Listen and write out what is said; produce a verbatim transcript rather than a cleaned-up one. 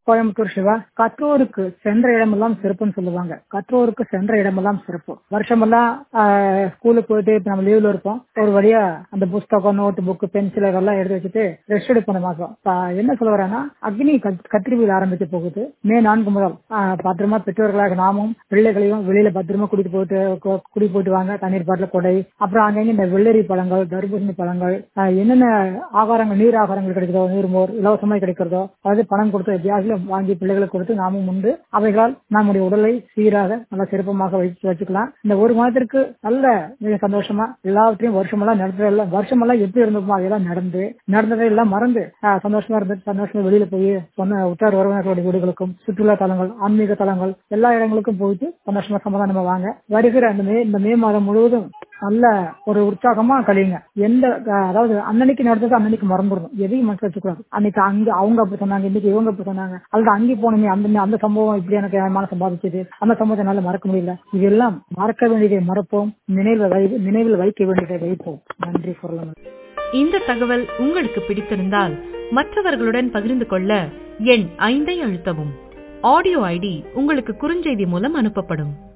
கோயம்புத்தூர் சிவா. கற்றோருக்கு சென்ற இடமெல்லாம் சிறப்புன்னு சொல்லுவாங்க. கற்றோருக்கு சென்ற இடமெல்லாம் சிறப்பு. வருஷமெல்லாம் ஆஹ், ஸ்கூலுக்கு போயிட்டு இப்ப நம்ம லீவ்ல இருப்போம். ஒரு வழியா அந்த புஸ்தகம், நோட்டு புக், பென்சில் இதெல்லாம் எடுத்து வச்சுட்டு ரெஸ்ட் எடுப்போம் மாசம். என்ன சொல்ல வரேன்னா, அக்னி கத்திரிவில் ஆரம்பிக்க போகுது. மே நான்கு முதல் ஆஹ், பத்திரமா பெற்றோர்களாக நாமும் பிள்ளைகளையும் வெளியில பத்திரமா கூட்டிட்டு போயிட்டு கு- கூட்டிட்டு போயிட்டு வாங்க. தண்ணீர் பாட்டில், கொடை, அப்புறம் அங்கங்க இந்த வெள்ளரி பழங்கள், தர்பூசணி பழங்கள், ஆஹ், என்னென்ன ஆகாரங்கள், நீர் ஆகாரங்கள் கிடைக்கிறதோ, நீர் மோர் இலவசமாய் கிடைக்கிறதோ, அதாவது பணம் கொடுத்து எப்படியாவது வாங்கி பிள்ளைகளுக்கு கொடுத்து நாமும் உண்டு அவைகளால் நம்முடைய உடலை சீராக நல்ல சிறப்பமாக வச்சு வச்சுக்கலாம். இந்த ஒரு மாதத்திற்கு நல்ல மிக சந்தோஷமா எல்லாவற்றையும் வருஷமெல்லாம் நடந்தது வருஷமெல்லாம் எப்படி இருந்தோமோ அதெல்லாம் நடந்து நடந்ததை எல்லாம் மறந்து ஆஹ், சந்தோஷமா இருந்து சந்தோஷமா வெளியில போய் சொன்ன உற்றார் உறவினர்களுடைய வீடுகளுக்கும், சுற்றுலா தலங்கள், ஆன்மீக தலங்கள், எல்லா இடங்களுக்கும் போயிட்டு சந்தோஷமா சமாதானமா வாங்க. வருகிற அந்த மே இந்த மே மாதம் முழுவதும் நல்ல ஒரு உற்சாகமா கழியுங்க. எந்த அஹ், அதாவது அன்னன்னைக்கு நடந்தது அன்னன்னைக்கு மறந்துடணும். எதையும் மனசு வச்சுக்கூடாது. அன்னைக்கு அங்க அவங்க அப்படி சொன்னாங்க, இன்னைக்கு இவங்க அப்படி சொன்னாங்க, அல்லது அங்கே போனீங்க அந்த அந்த சம்பவம் இப்படி எனக்கு ஏமானம் சம்பாதிச்சது, அந்த சம்பவத்தை என்னால மறக்க முடியல. இதெல்லாம் மறக்க வேண்டியதை மறப்போம், நினைவில் வை நினைவில் வைக்க வேண்டியதை வைப்போம். நன்றி சொல்லலாம். இந்த தகவல் உங்களுக்கு பிடித்திருந்தால் மற்றவர்களுடன் பகிர்ந்து கொள்ள எண் ஐந்தை அழுத்தவும். ஆடியோ ஐடி உங்களுக்கு குறுஞ்செய்தி மூலம் அனுப்பப்படும்.